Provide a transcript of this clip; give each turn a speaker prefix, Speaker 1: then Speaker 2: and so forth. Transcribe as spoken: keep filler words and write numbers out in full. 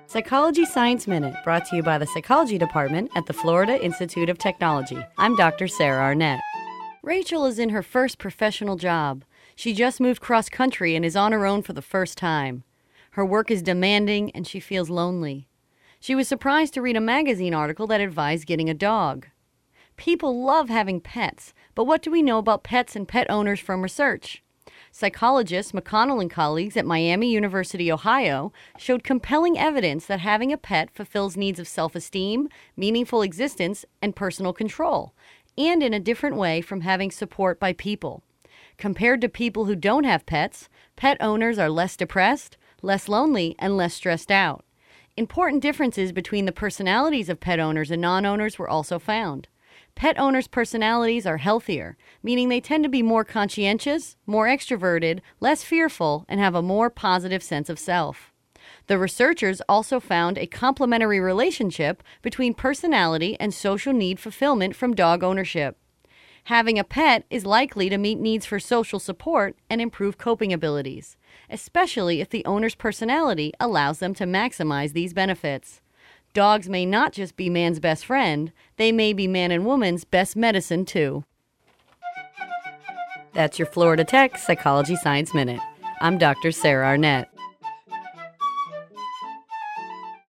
Speaker 1: Psychology Science Minute, brought to you by the Psychology Department at the Florida Institute of Technology. I'm Doctor Sarah Arnett. Rachel is in her first professional job. She just moved cross-country and is on her own for the first time. Her work is demanding and she feels lonely. She was surprised to read a magazine article that advised getting a dog. People love having pets, but what do we know about pets and pet owners from research? Psychologists McConnell and colleagues at Miami University, Ohio, showed compelling evidence that having a pet fulfills needs of self-esteem, meaningful existence, and personal control, and in a different way from having support by people. Compared to people who don't have pets, pet owners are less depressed, less lonely, and less stressed out. Important differences between the personalities of pet owners and non-owners were also found. Pet owners' personalities are healthier, meaning they tend to be more conscientious, more extroverted, less fearful, and have a more positive sense of self. The researchers also found a complementary relationship between personality and social need fulfillment from dog ownership. Having a pet is likely to meet needs for social support and improve coping abilities, especially if the owner's personality allows them to maximize these benefits. Dogs may not just be man's best friend, they may be man and woman's best medicine too. That's your Florida Tech Psychology Science Minute. I'm Doctor Sarah Arnett.